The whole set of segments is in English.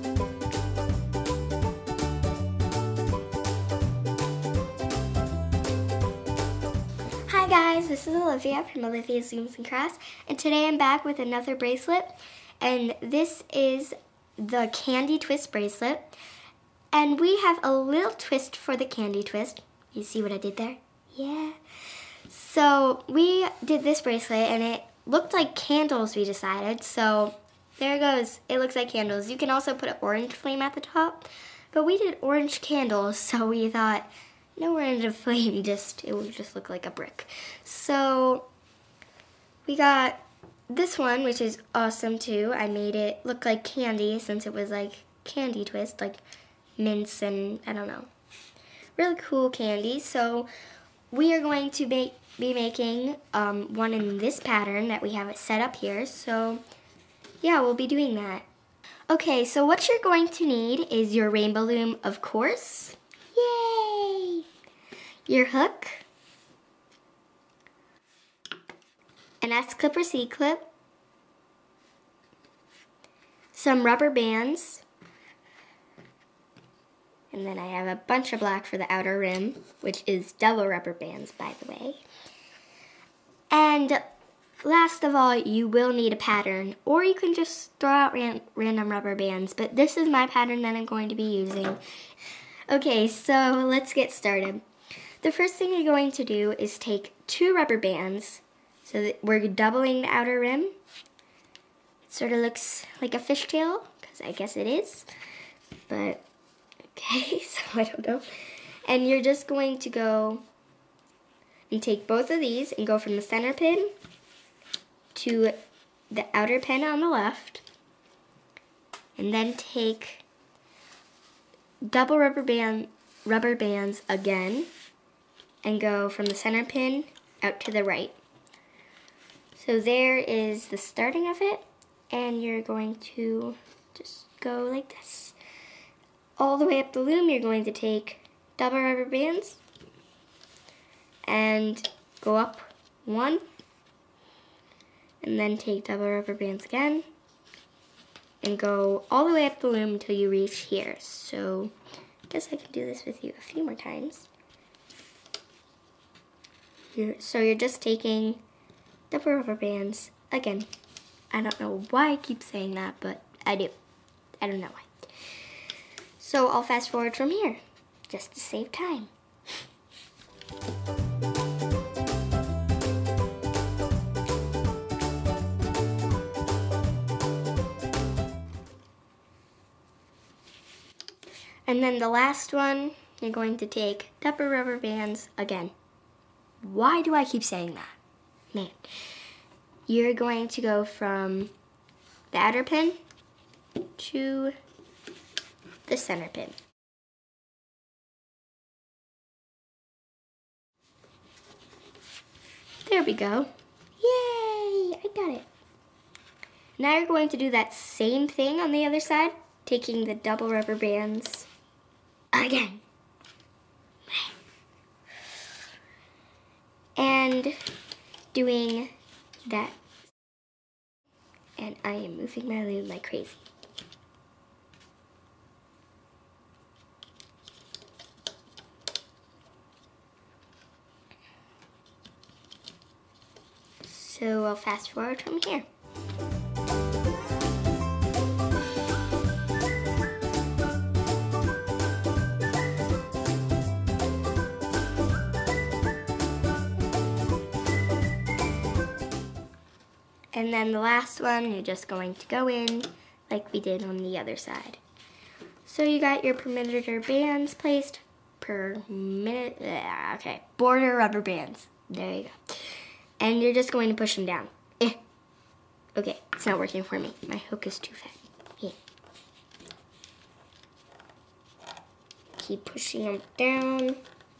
Hi guys, this is Olivia from Olivia's Zooms and Crafts, and today I'm back with another bracelet, and this is the Candy Twist bracelet, and we have a little twist for the Candy Twist. You see what I did there? Yeah. So we did this bracelet, and it looked like candles, we decided, so there it goes. It looks like candles. You can also put an orange flame at the top, but we did orange candles, so we thought, no orange flame, it would just look like a brick. So we got this one, which is awesome too. I made it look like candy since it was like candy twist, like mints and I don't know. Really cool candy. So we are going to be making one in this pattern that we have it set up here. So yeah, we'll be doing that. Okay, so what you're going to need is your rainbow loom, of course. Yay! Your hook, an S-clip or C-clip, some rubber bands, and then I have a bunch of black for the outer rim, which is double rubber bands, by the way. And last of all, you will need a pattern, or you can just throw out random rubber bands, but this is my pattern that I'm going to be using. Okay, so let's get started. The first thing you're going to do is take 2 rubber bands, so that we're doubling the outer rim. It sort of looks like a fishtail, because I guess it is, but okay, so I don't know. And you're just going to go and take both of these and go from the center pin to the outer pin on the left, and then take double rubber bands again, and go from the center pin out to the right. So there is the starting of it, and you're going to just go like this. All the way up the loom, you're going to take double rubber bands and go up 1, and then take double rubber bands again and go all the way up the loom until you reach here. So I guess I can do this with you a few more times. So you're just taking double rubber bands again. I don't know why I keep saying that, but I do. I don't know why. So I'll fast forward from here, just to save time. And then the last one, you're going to take double rubber bands again. Why do I keep saying that? Man. You're going to go from the outer pin to the center pin. There we go. Yay! I got it. Now you're going to do that same thing on the other side, taking the double rubber bands again. And doing that. And I am moving my loom like crazy. So I'll fast forward from here. And then the last one, you're just going to go in like we did on the other side. So you got your perimeter bands placed border rubber bands. There you go. And you're just going to push them down. Okay, it's not working for me. My hook is too fat. Yeah. Keep pushing them down.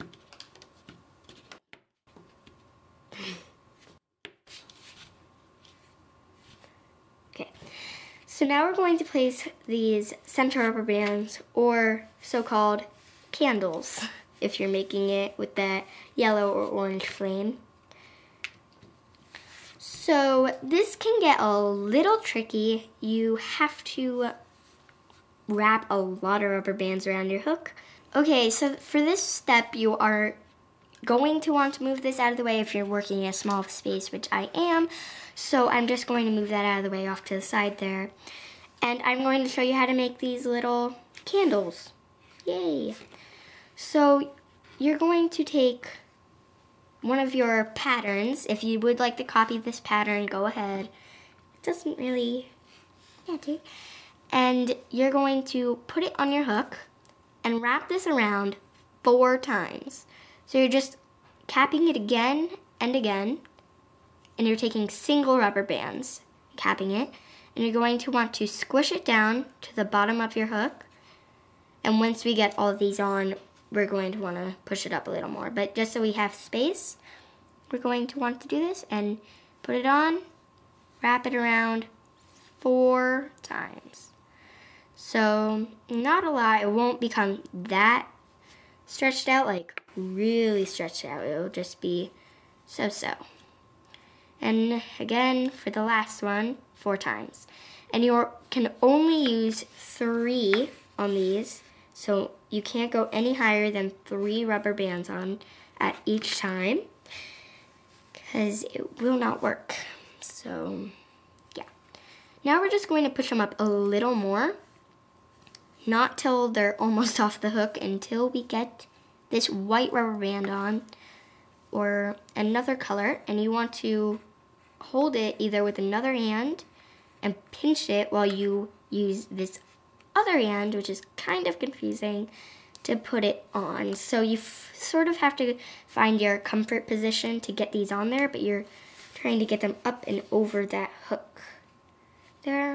Okay, so now we're going to place these center rubber bands, or so-called candles, if you're making it with that yellow or orange flame. So this can get a little tricky. You have to wrap a lot of rubber bands around your hook. Okay, so for this step, you are going to want to move this out of the way if you're working in a small space, which I am. So I'm just going to move that out of the way off to the side there. And I'm going to show you how to make these little candles. Yay! So you're going to take one of your patterns. If you would like to copy this pattern, go ahead. It doesn't really matter. And you're going to put it on your hook and wrap this around 4 times. So you're just capping it again and again, and you're taking single rubber bands, capping it, and you're going to want to squish it down to the bottom of your hook. And once we get all of these on, we're going to want to push it up a little more. But just so we have space, we're going to want to do this and put it on, wrap it around 4 times. So not a lot, it won't become that stretched out, like really stretched out. It'll just be so-so. And again, for the last one, 4 times. And you can only use 3 on these, so you can't go any higher than 3 rubber bands on at each time, because it will not work. So, yeah. Now we're just going to push them up a little more. Not till they're almost off the hook, until we get this white rubber band on or another color, and you want to hold it either with another hand and pinch it while you use this other hand, which is kind of confusing, to put it on. So you sort of have to find your comfort position to get these on there, but you're trying to get them up and over that hook there.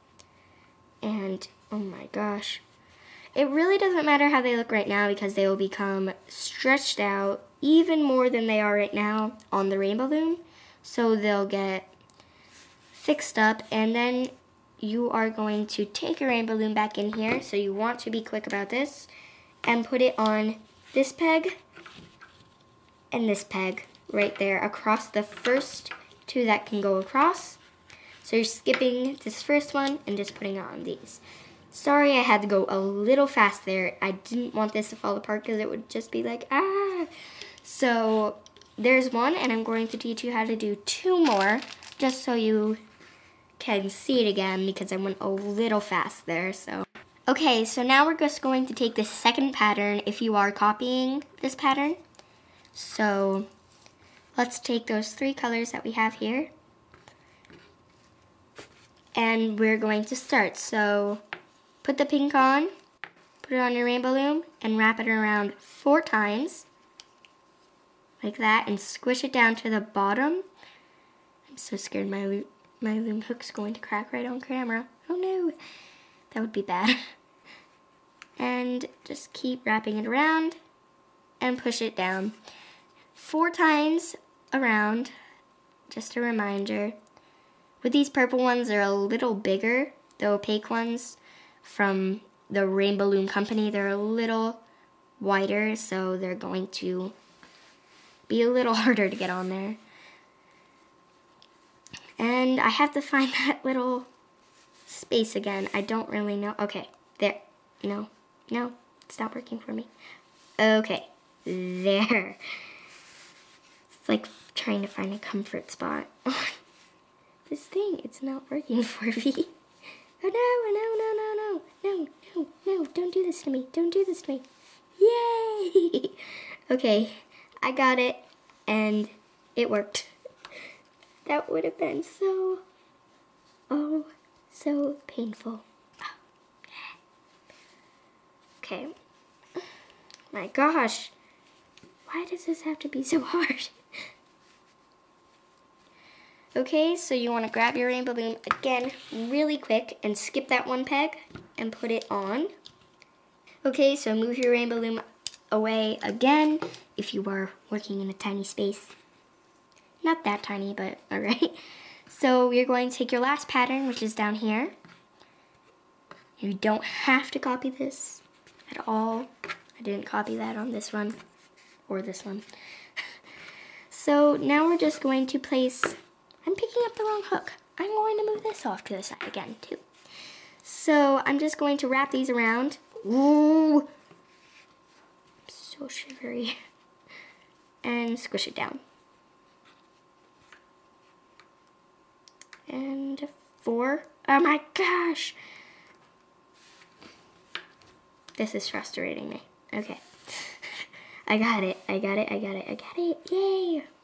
And oh my gosh, it really doesn't matter how they look right now, because they will become stretched out even more than they are right now on the rainbow loom. So they'll get fixed up, and then you are going to take your rainbow loom back in here. So you want to be quick about this and put it on this peg and this peg right there across the first 2 that can go across. So you're skipping this first one and just putting it on these. Sorry, I had to go a little fast there. I didn't want this to fall apart because it would just be like, ah. So there's one, and I'm going to teach you how to do 2 more, just so you can see it again, because I went a little fast there. So okay, so now we're just going to take the second pattern if you are copying this pattern. So let's take those 3 colors that we have here, and we're going to start. So put the pink on, put it on your rainbow loom, and wrap it around 4 times, like that, and squish it down to the bottom. I'm so scared my loom hook's going to crack right on camera. Oh no, that would be bad. And just keep wrapping it around and push it down 4 times around. Just a reminder, with these purple ones, they're a little bigger. The opaque ones from the Rainbow Loom Company, they're a little wider, so they're going to be a little harder to get on there. And I have to find that little space again. I don't really know. Okay, there. No, it's not working for me. Okay, there. It's like trying to find a comfort spot. This thing, it's not working for me. Oh no, don't do this to me. Don't do this to me. Yay! Okay, I got it, and it worked. That would have been so painful. Okay. My gosh. Why does this have to be so hard? Okay, so you want to grab your rainbow loom again really quick and skip that 1 peg and put it on. Okay, so move your rainbow loom away again if you are working in a tiny space. Not that tiny, but alright. So you're going to take your last pattern, which is down here. You don't have to copy this at all. I didn't copy that on this one or this one. So now we're just going to place, I'm picking up the wrong hook. I'm going to move this off to the side again too. So I'm just going to wrap these around. Ooh, I'm so shivery. And squish it down. And 4. Oh my gosh. This is frustrating me. Okay. I got it. Yay.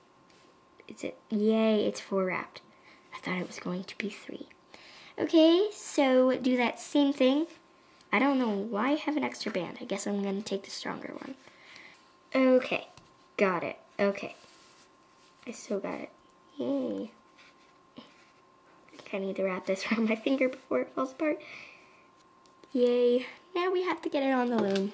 Yay, it's 4 wrapped. I thought it was going to be 3. Okay, so do that same thing. I don't know why I have an extra band. I guess I'm going to take the stronger one. Okay, got it. Okay. I still got it. Yay. I need to wrap this around my finger before it falls apart. Yay. Now we have to get it on the loom.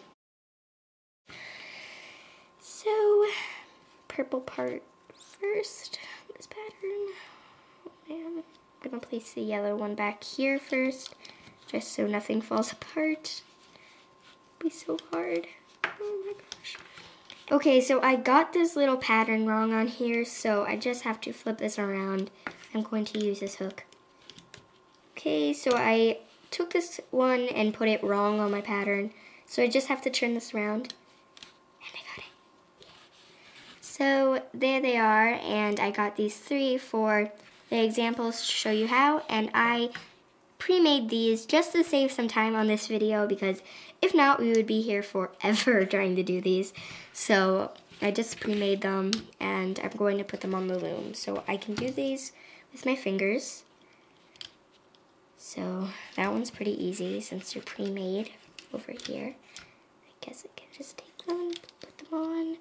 So, purple part first, this pattern. And I'm gonna place the yellow one back here first, just so nothing falls apart. It'll be so hard. Oh my gosh. Okay, so I got this little pattern wrong on here, so I just have to flip this around. I'm going to use this hook. Okay, so I took this one and put it wrong on my pattern, so I just have to turn this around. And I got it. So there they are, and I got these 3 for the examples to show you how, and I pre-made these just to save some time on this video, because if not, we would be here forever trying to do these. So I just pre-made them, and I'm going to put them on the loom. So I can do these with my fingers. So that one's pretty easy since they're pre-made over here. I guess I can just take them and put them on.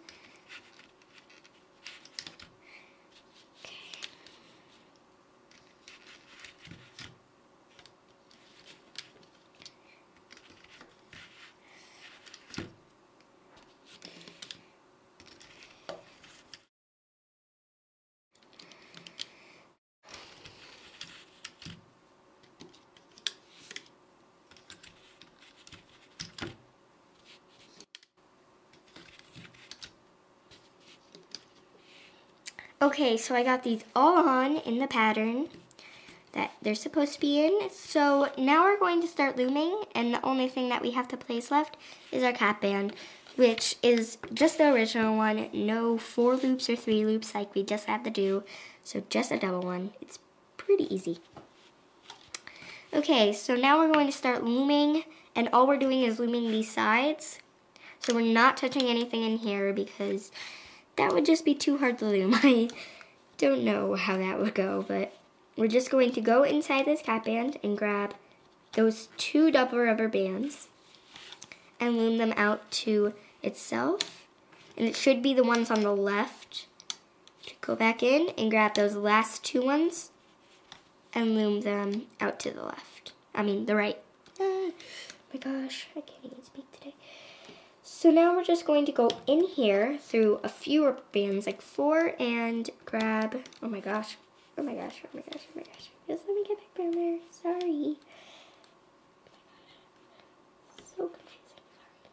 Okay, so I got these all on in the pattern that they're supposed to be in. So now we're going to start looming, and the only thing that we have to place left is our cap band, which is just the original one. No 4 loops or 3 loops like we just had to do, so just a double one. It's pretty easy. Okay, so now we're going to start looming, and all we're doing is looming these sides. So we're not touching anything in here because that would just be too hard to loom. I don't know how that would go, but we're just going to go inside this cap band and grab those 2 double rubber bands and loom them out to itself. And it should be the ones on the left. Go back in and grab those last 2 ones and loom them out to the left. I mean, the right. Oh my gosh, I can't even speak today. So now we're just going to go in here through a few rubber bands, like 4, and grab, oh my gosh. Just let me get back down there, sorry. So confusing,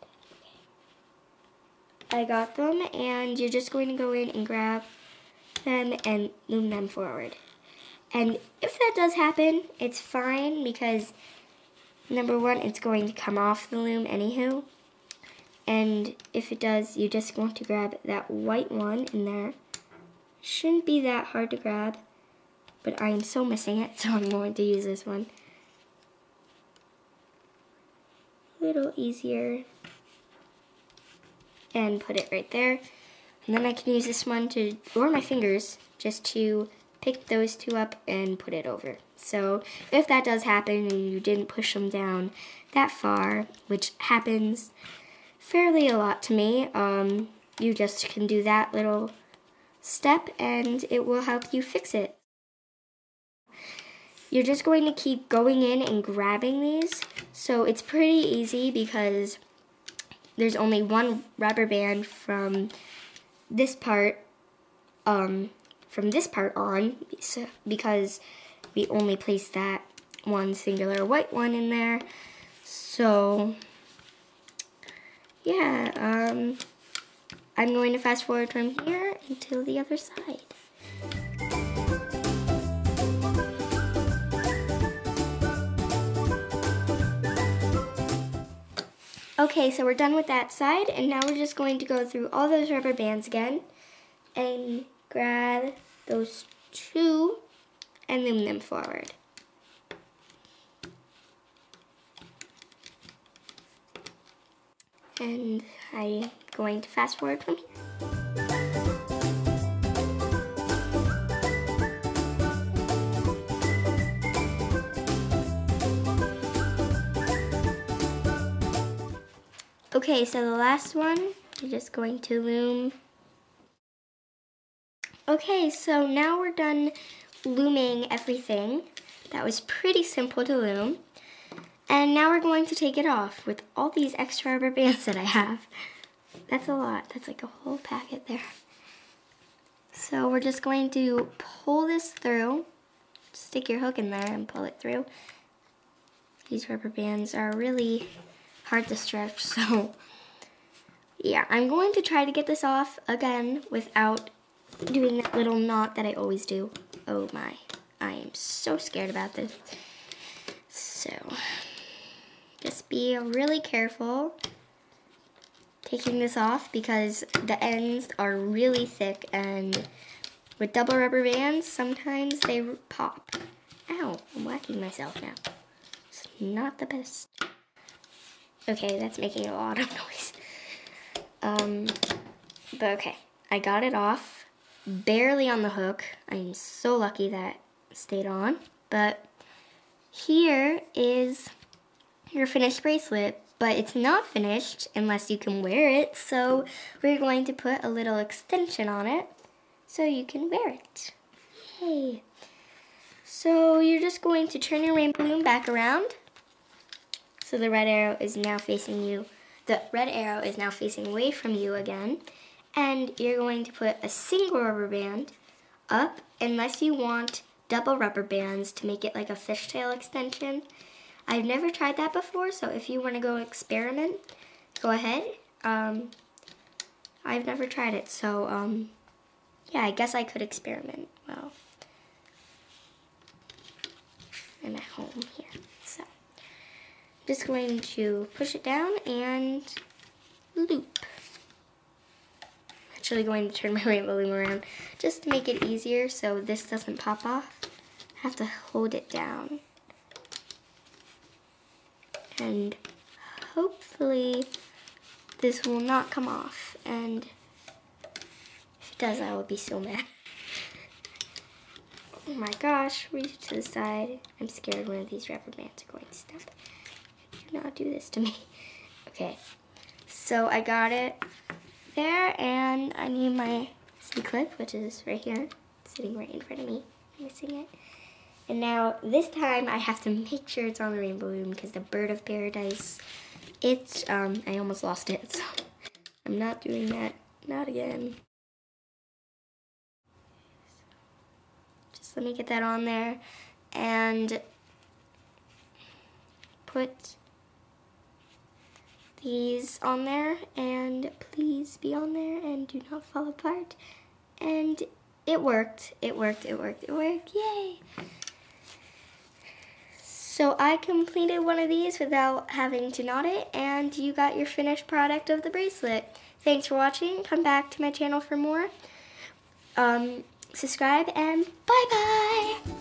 okay. I got them, and you're just going to go in and grab them and loom them forward. And if that does happen, it's fine, because number 1, it's going to come off the loom anywho. And if it does, you just want to grab that white one in there. Shouldn't be that hard to grab, but I am so missing it, so I'm going to use this one. A little easier. And put it right there. And then I can use this one to, or my fingers, just to pick those 2 up and put it over. So if that does happen and you didn't push them down that far, which happens fairly a lot to me, you just can do that little step and it will help you fix it. You're just going to keep going in and grabbing these. So it's pretty easy because there's only 1 rubber band from this part on, so, because we only placed that 1 singular white one in there. So yeah, I'm going to fast forward from here until the other side. Okay, so we're done with that side, and now we're just going to go through all those rubber bands again and grab those two and loom them forward. And I'm going to fast forward from here. Okay, so the last one, you're just going to loom. Okay, so now we're done looming everything. That was pretty simple to loom. And now we're going to take it off with all these extra rubber bands that I have. That's a lot. That's like a whole packet there. So we're just going to pull this through. Stick your hook in there and pull it through. These rubber bands are really hard to stretch, so yeah, I'm going to try to get this off again without doing that little knot that I always do. Oh my, I am so scared about this. So just be really careful taking this off because the ends are really thick, and with double rubber bands, sometimes they pop. Ow, I'm whacking myself now. It's not the best. Okay, that's making a lot of noise. But okay, I got it off, barely on the hook. I'm so lucky that it stayed on. But here is your finished bracelet, but it's not finished unless you can wear it. So we're going to put a little extension on it so you can wear it. Yay. So you're just going to turn your rainbow balloon back around. So the red arrow is now facing you. The red arrow is now facing away from you again. And you're going to put a single rubber band up unless you want double rubber bands to make it like a fishtail extension. I've never tried that before, so if you want to go experiment, go ahead. I've never tried it, so yeah, I guess I could experiment. Well, I'm at home here, so just going to push it down and loop. Actually going to turn my rainbow loom around just to make it easier so this doesn't pop off. I have to hold it down. And hopefully this will not come off, and if it does, I will be so mad. Oh my gosh, reach to the side. I'm scared one of these rubber bands are going to snap. Do not do this to me. Okay, so I got it there, and I need my C-clip, which is right here, sitting right in front of me. I'm missing it. And now, this time, I have to make sure it's on the rainbow loom because the bird of paradise, I almost lost it, so I'm not doing that, not again. Just let me get that on there and put these on there, and please be on there and do not fall apart. And it worked, it worked, it worked, it worked, yay! So I completed one of these without having to knot it, and you got your finished product of the bracelet. Thanks for watching. Come back to my channel for more. Subscribe, and bye-bye!